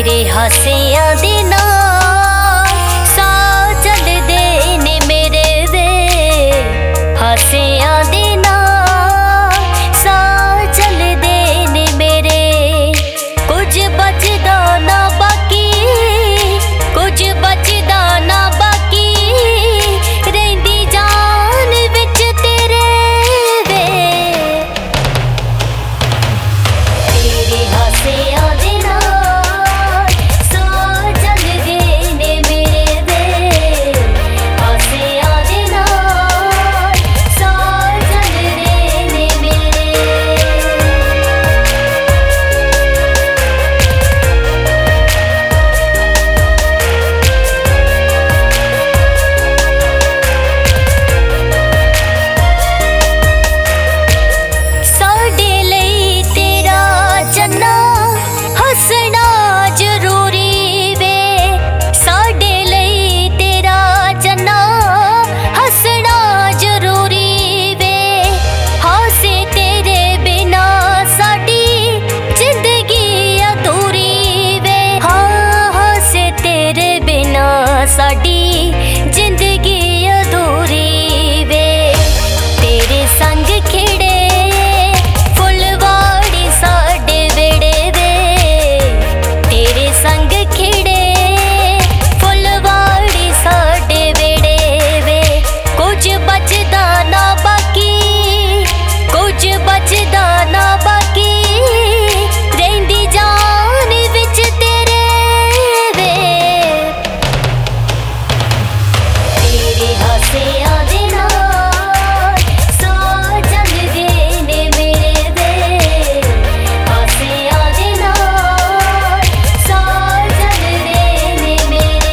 तेरे हासियां दे नाल साह चलदे ने मेरे वे, हासियां दे नाल साह चलदे ने मेरे। कुछ बचदा ना बाकी, कुछ बचदा ना बाकी, रहिंदी जान विच तेरे वे। तेरे हासियां दे नाल साह चलदे ने मेरे वे, हासियां दे नाल साह चलदे ने मेरे। साडे लई तेरा चन्ना हसना जरूरी वे, साडे लई तेरा चन्ना हसना जरूरी वे। हासे तेरे बिना साडी जिंदगी अधूरी वे, हाँ हासे तेरे बिना साडी जिंदगी अधूरी वे। तेरे संग खिड़े फुलवाड़ी साडे वेड़े वे, तेरे संग खिड़े फुलवाड़ी साडे वेड़े वे। कुछ बचदा ना बाकी, कुछ बचदा ना बाकी, रहिंदी जान विच तेरे वे। तेरे हासियां दे नाल साह चलदे ने मेरे वे, हासियां दे नाल साह चलदे ने मेरे।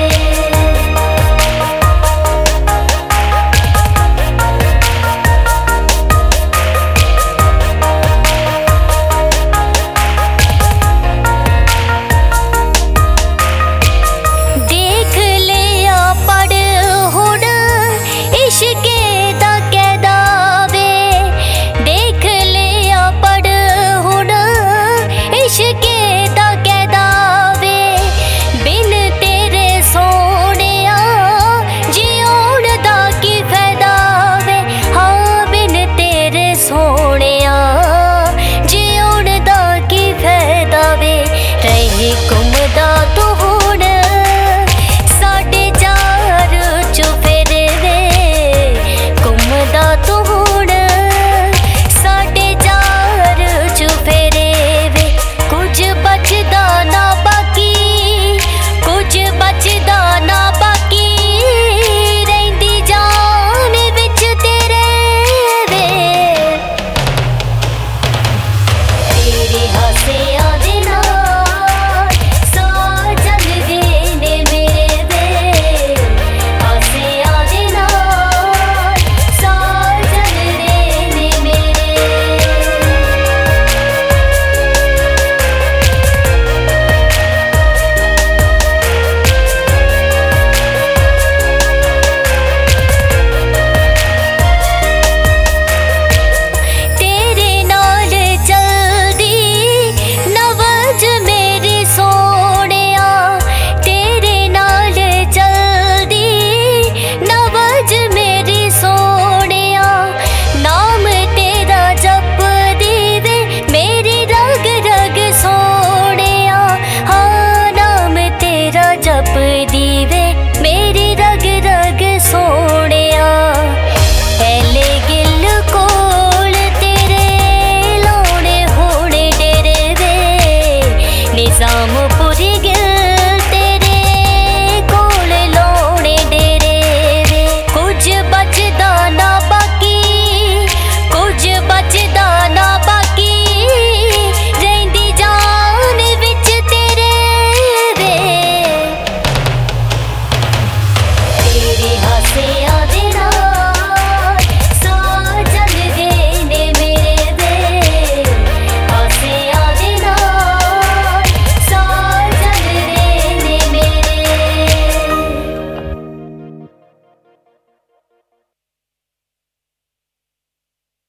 देख लिया पढ़ हुण इश्के दा कैदा वे, देख लिया पढ़ हुण इश्के दा कैदा वे। बिन तेरे सोहणिया जिउण दा की फैदा वे, हाँ बिन तेरे सोहणिया जिउण दा की फैदा वे। रही घुमदा तू हुण साडे चार चुफेरे वे, घुमदा तू हुण साडे चार चुफेरे वे। कुछ बचदा ना बाकी, कुछ बचदा ना बाकी, रहिंदी जान विच तेरे वे। तेरे हासियां दे नाल साह चलदे ने मेरे वे, हासियां दे नाल साह चलदे ने मेरे। तेरे नाल चलदी नवज मेरी सोहणिया, तेरे नाल चलदी नवज मेरी सोहणिया। नाम तेरा जपदी वे मेरी रग रग सोहणिया, हाँ नाम तेरा जपदी वे मेरी रग रग सोहणिया। ऐले गिल कोल तेरे लाउणे होणे डेरे वे, निजामपुरी गिल